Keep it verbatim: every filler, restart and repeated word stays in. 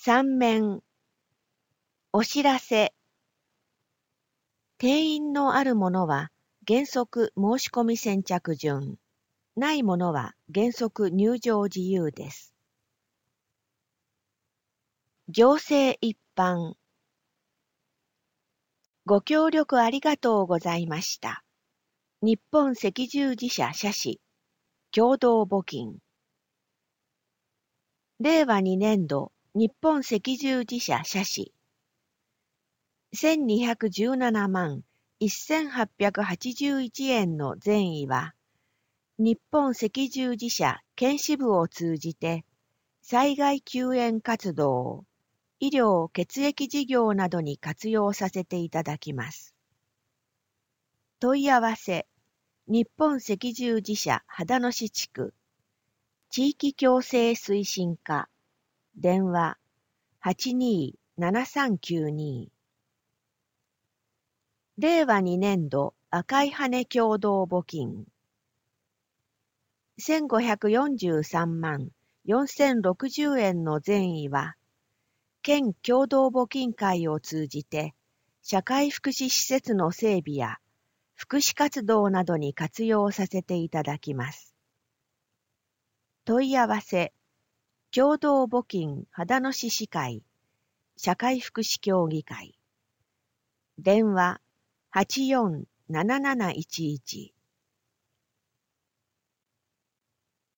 三面、お知らせ。定員のあるものは原則申し込み先着順、ないものは原則入場自由です。行政一般。ご協力ありがとうございました。日本赤十字社社史、共同募金。れいわにねんど日本赤十字社社史。せんにひゃくじゅうななまんせんはっぴゃくはちじゅういちえんの善意は、日本赤十字社県支部を通じて、災害救援活動、医療血液事業などに活用させていただきます。問い合わせ、日本赤十字社秦野市地区、地域共生推進課、電話はちにーななさんきゅうに。れいわにねんど赤い羽共同募金。せんごひゃくよんじゅうさんまんよんせんろくじゅうえんの善意は、県共同募金会を通じて、社会福祉施設の整備や福祉活動などに活用させていただきます。問い合わせ、共同募金秦野市市会、社会福祉協議会。電話はちよんなななないちいち。